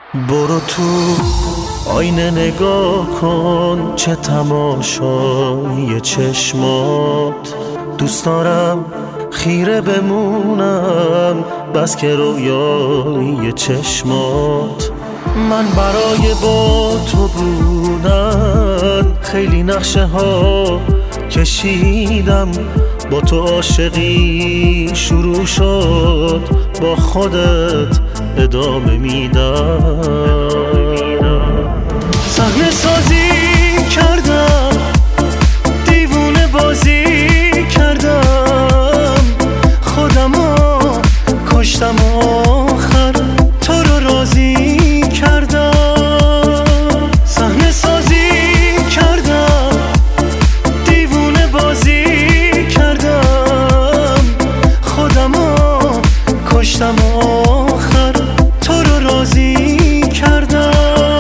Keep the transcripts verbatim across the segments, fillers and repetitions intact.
برو تو آینه نگاه کن، چه تماشای چشمات. دوست دارم خیره بمونم بس که رویای چشمات. من برای با تو بودن خیلی نقشه ها کشیدم، با تو عاشقی شروع شد، با خودت ادامه میدم. صحنه سازی کردم، دیوونه بازی کردم، خودمو کشتم آخر تو رو راضی کردم. صحنه سازی کردم، دیوونه بازی کردم، خودمو کشتم آخر تو رو راضی کردم.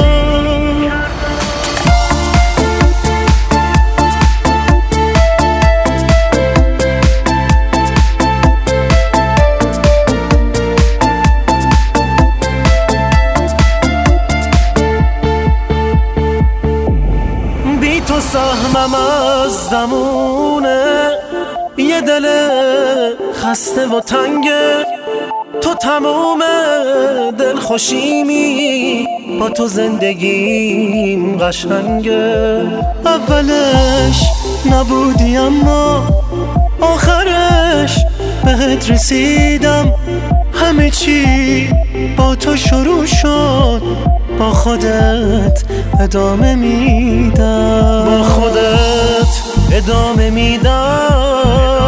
بی تو سهمم از زمونه، یه دل خسته و تنگه، تو تموم دل خوشیمی، با تو زندگیم قشنگه. اولش نبودی اما آخرش بهت رسیدم، همه چی با تو شروع شد، با خودت ادامه میدم، با خودت ادامه میدم.